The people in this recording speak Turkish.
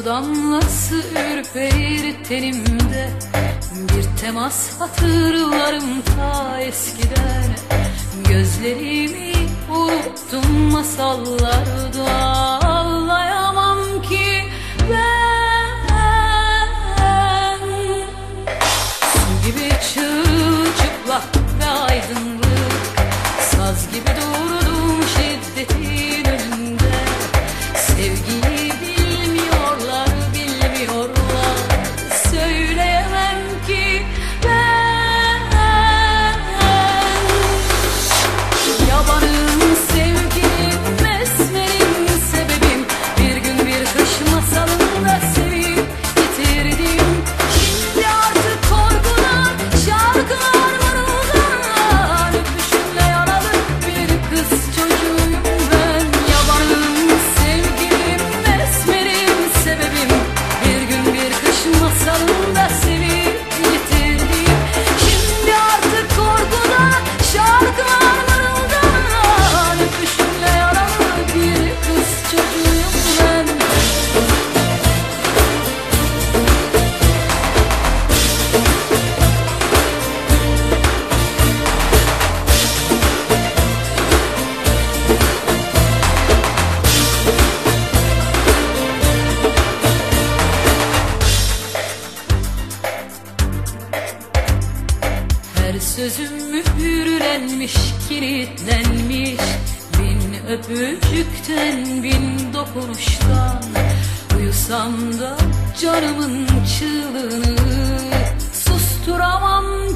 damlası ürperir tenimde. Bir temas hatırlarım ta eskiden. Gözlerimi unuttum masallarda. Ağlayamam ki ben. Su gibi çırılçıplak ve aydınlık, saz gibi durdum şiddetin önünde. Sevgiyi bilmiyorlar, bilmiyorlar. Söyleyemem ki ben. Yabanım sevgilim, esmerim sebebim. Bir gün bir kış masalında sevip bitirdim. Şimdi artık korkudan şarkılar mırıldan. Öpüşümle yaralı bir kız çocuğuyum ben. Yabanım sevgilim, esmerim sebebim. Bir gün bir kış masalında sevip bitirdim. Şimdi artık korkudan şarkılar mırıldan. Öpüşümle yaralı bir kız çocuğuyum ben. Her sözüm mühürlenmiş, kilitlenmiş. Bin öpücükten, bin dokunuştan. Uyusam da canımın çığlığını susturamam